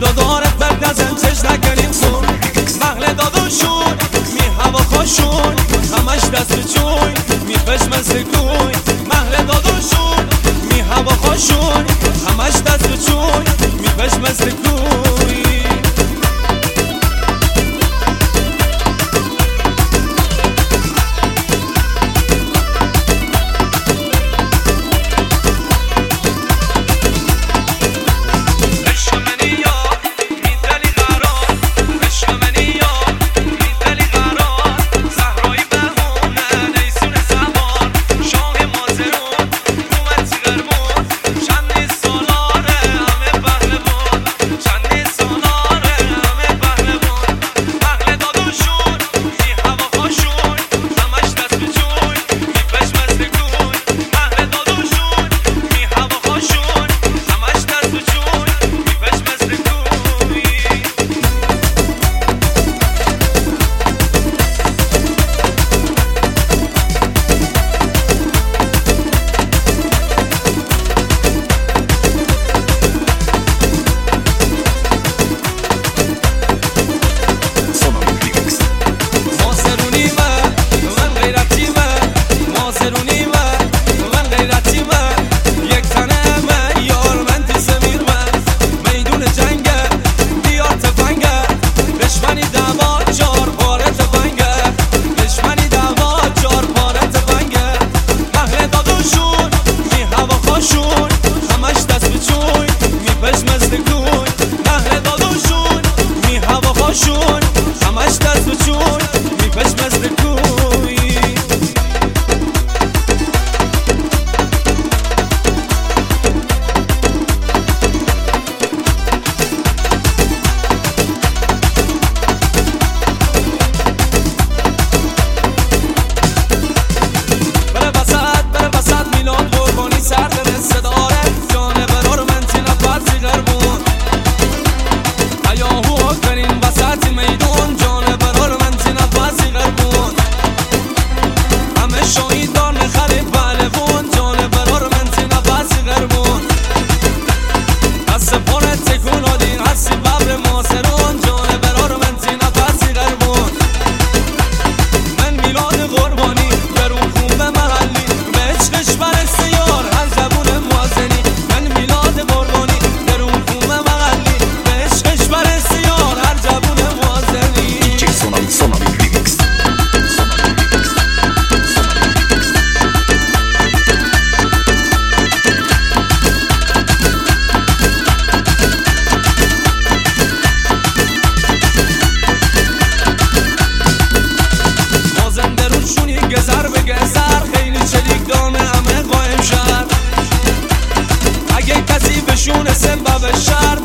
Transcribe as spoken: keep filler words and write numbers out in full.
دارت بردازن چش نکنیم سون محل دادوشون می هوا خوشون همش دست بچون می پشم سکوی محل دادوشون می هوا خوشون همش دست بچون می پشم سکوی همش دست بچون می پشم از دکوی بره بسد بره بسد میلاد قربانی سر به صداره جانه برار من تینا پرسی غربون ایاهو کنین وسط میدون جانه برار من تینا پرسی غربون همه شاید دار نخری بلوون جانه برار من تینا پرسی غربون دست پاره تکون آدین حسی ببر ماسرون جانه برار من تینا پرسی غربون من میلاد قربانی برون خون به محلی به عشقش برسه یار هر زبون موازنی من میلاد قربانی برون خون به محلی به عشقش برسه یار هر زبون موازنی دیجی سونامی سونامی ریمیکس مازنده روشونی گذر به گذر خیلی چلیک دانه همه قایم شد اگه کسی بشونه سبب شر